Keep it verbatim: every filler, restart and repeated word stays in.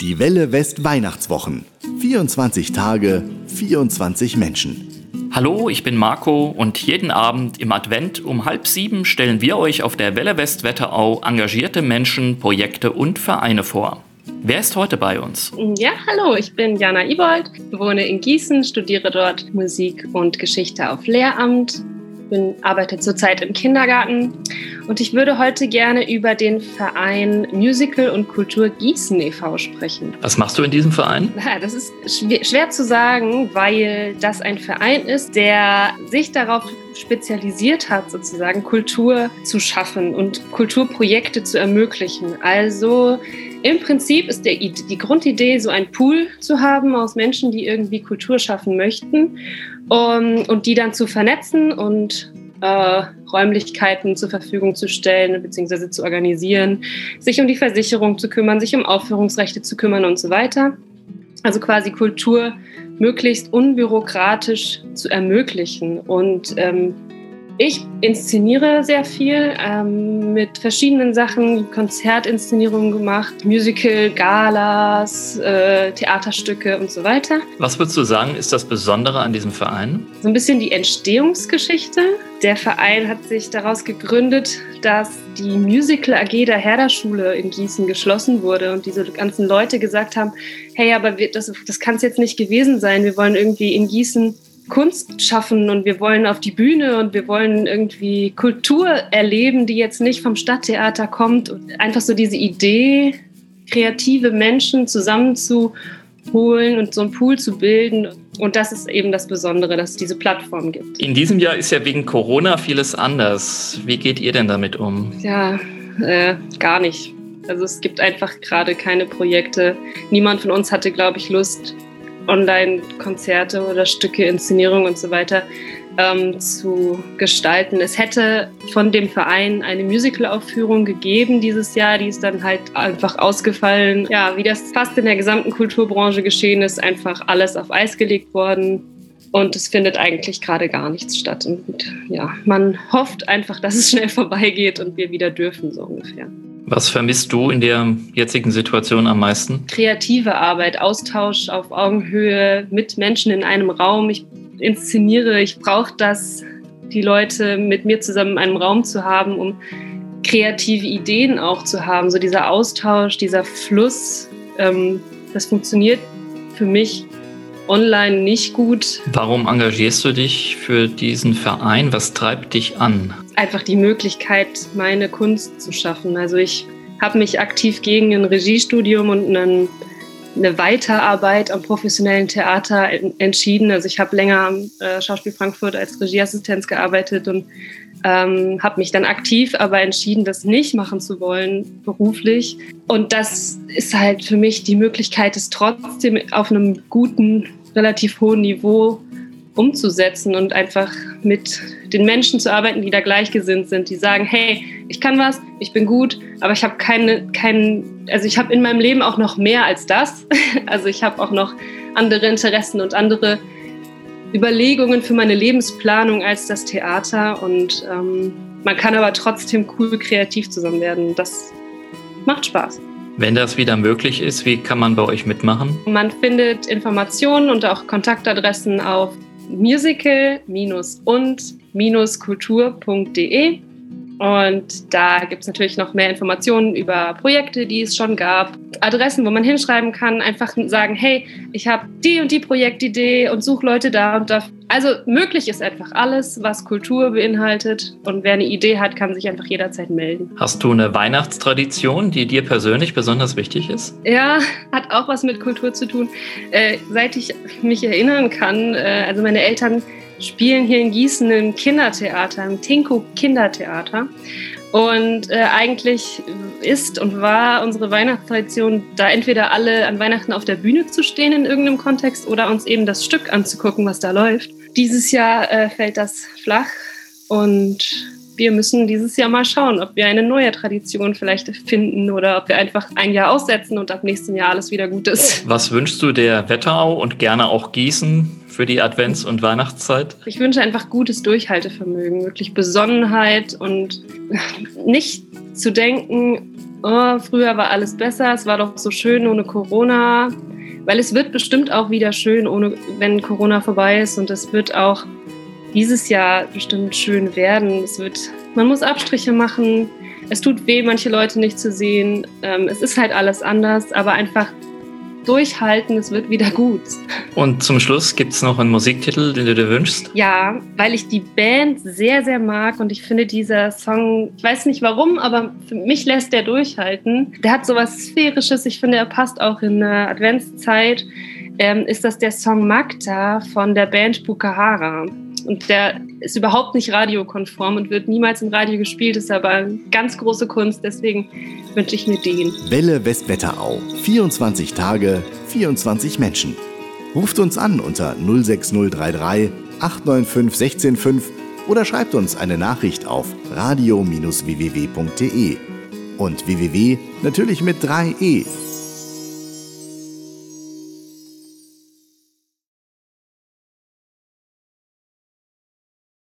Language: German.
Die Welle West Weihnachtswochen. vierundzwanzig Tage, vierundzwanzig Menschen. Hallo, ich bin Marco und jeden Abend im Advent um halb sieben stellen wir euch auf der Welle West Wetterau engagierte Menschen, Projekte und Vereine vor. Wer ist heute bei uns? Ja, hallo, ich bin Jana Ibold, wohne in Gießen, studiere dort Musik und Geschichte auf Lehramt, bin, arbeite zurzeit im Kindergarten und ich würde heute gerne über den Verein Musical und Kultur Gießen e V sprechen. Was machst du in diesem Verein? Ja, das ist schwer, schwer zu sagen, weil das ein Verein ist, der sich darauf spezialisiert hat, sozusagen Kultur zu schaffen und Kulturprojekte zu ermöglichen. Also im Prinzip ist der, die Grundidee, so einen Pool zu haben aus Menschen, die irgendwie Kultur schaffen möchten, um, und die dann zu vernetzen und äh, Räumlichkeiten zur Verfügung zu stellen bzw. zu organisieren, sich um die Versicherung zu kümmern, sich um Aufführungsrechte zu kümmern und so weiter. Also quasi Kultur möglichst unbürokratisch zu ermöglichen. Und ähm, ich inszeniere sehr viel ähm, mit verschiedenen Sachen, Konzertinszenierungen gemacht, Musical, Galas, äh, Theaterstücke und so weiter. Was würdest du sagen, ist das Besondere an diesem Verein? So ein bisschen die Entstehungsgeschichte. Der Verein hat sich daraus gegründet, dass die Musical A G der Herder-Schule in Gießen geschlossen wurde und diese ganzen Leute gesagt haben, hey, aber wir, das, das kann es jetzt nicht gewesen sein, wir wollen irgendwie in Gießen Kunst schaffen und wir wollen auf die Bühne und wir wollen irgendwie Kultur erleben, die jetzt nicht vom Stadttheater kommt. Und einfach so diese Idee, kreative Menschen zusammenzuholen und so einen Pool zu bilden. Und das ist eben das Besondere, dass es diese Plattform gibt. In diesem Jahr ist ja wegen Corona vieles anders. Wie geht ihr denn damit um? Ja, äh, gar nicht. Also es gibt einfach gerade keine Projekte. Niemand von uns hatte, glaube ich, Lust, Online-Konzerte oder Stücke, Inszenierungen und so weiter ähm, zu gestalten. Es hätte von dem Verein eine Musical-Aufführung gegeben dieses Jahr, die ist dann halt einfach ausgefallen. Ja, wie das fast in der gesamten Kulturbranche geschehen ist, einfach alles auf Eis gelegt worden und es findet eigentlich gerade gar nichts statt. Und ja, man hofft einfach, dass es schnell vorbeigeht und wir wieder dürfen, so ungefähr. Was vermisst du in der jetzigen Situation am meisten? Kreative Arbeit, Austausch auf Augenhöhe mit Menschen in einem Raum. Ich inszeniere, ich brauche das, die Leute mit mir zusammen in einem Raum zu haben, um kreative Ideen auch zu haben. So dieser Austausch, dieser Fluss, ähm, das funktioniert für mich online nicht gut. Warum engagierst du dich für diesen Verein? Was treibt dich an? Einfach die Möglichkeit, meine Kunst zu schaffen. Also ich habe mich aktiv gegen ein Regiestudium und einen, eine Weiterarbeit am professionellen Theater entschieden. Also ich habe länger am äh, Schauspiel Frankfurt als Regieassistenz gearbeitet und ähm, habe mich dann aktiv aber entschieden, das nicht machen zu wollen, beruflich. Und das ist halt für mich die Möglichkeit, es trotzdem auf einem guten, relativ hohen Niveau umzusetzen und einfach mit den Menschen zu arbeiten, die da gleichgesinnt sind, die sagen, hey, ich kann was, ich bin gut, aber ich habe keine, keinen, also ich habe in meinem Leben auch noch mehr als das. Also ich habe auch noch andere Interessen und andere Überlegungen für meine Lebensplanung als das Theater und ähm, man kann aber trotzdem cool kreativ zusammen werden. Das macht Spaß. Wenn das wieder möglich ist, wie kann man bei euch mitmachen? Man findet Informationen und auch Kontaktadressen auf musical und kultur punkt de und da gibt es natürlich noch mehr Informationen über Projekte, die es schon gab, Adressen, wo man hinschreiben kann, einfach sagen, hey, ich habe die und die Projektidee und suche Leute da und da. Also möglich ist einfach alles, was Kultur beinhaltet und wer eine Idee hat, kann sich einfach jederzeit melden. Hast du eine Weihnachtstradition, die dir persönlich besonders wichtig ist? Ja, hat auch was mit Kultur zu tun. Äh, seit ich mich erinnern kann, äh, also meine Eltern spielen hier in Gießen im Kindertheater, im Tinko Kindertheater. Und äh, eigentlich ist und war unsere Weihnachtstradition, da entweder alle an Weihnachten auf der Bühne zu stehen in irgendeinem Kontext oder uns eben das Stück anzugucken, was da läuft. Dieses Jahr äh, fällt das flach und wir müssen dieses Jahr mal schauen, ob wir eine neue Tradition vielleicht finden oder ob wir einfach ein Jahr aussetzen und ab nächstem Jahr alles wieder gut ist. Was wünschst du der Wetterau und gerne auch Gießen für die Advents- und Weihnachtszeit? Ich wünsche einfach gutes Durchhaltevermögen, wirklich Besonnenheit und nicht zu denken, oh, früher war alles besser, es war doch so schön ohne Corona. Weil es wird bestimmt auch wieder schön, ohne, wenn Corona vorbei ist. Und es wird auch dieses Jahr bestimmt schön werden. Es wird, man muss Abstriche machen. Es tut weh, manche Leute nicht zu sehen. Ähm, es ist halt alles anders, aber einfach durchhalten, es wird wieder gut. Und zum Schluss gibt es noch einen Musiktitel, den du dir wünschst? Ja, weil ich die Band sehr, sehr mag und ich finde dieser Song, ich weiß nicht warum, aber für mich lässt der durchhalten. Der hat sowas Sphärisches, ich finde, er passt auch in eine Adventszeit. Ähm, ist das der Song Magda von der Band Bukahara. Und der ist überhaupt nicht radiokonform und wird niemals im Radio gespielt, ist aber eine ganz große Kunst, deswegen wünsche ich mir den. Welle Westwetterau. vierundzwanzig Tage, vierundzwanzig Menschen. Ruft uns an unter null sechs null drei drei acht neun fünf eins sechs fünf oder schreibt uns eine Nachricht auf radio Bindestrich w w w punkt d e. Und w w w natürlich mit drei E.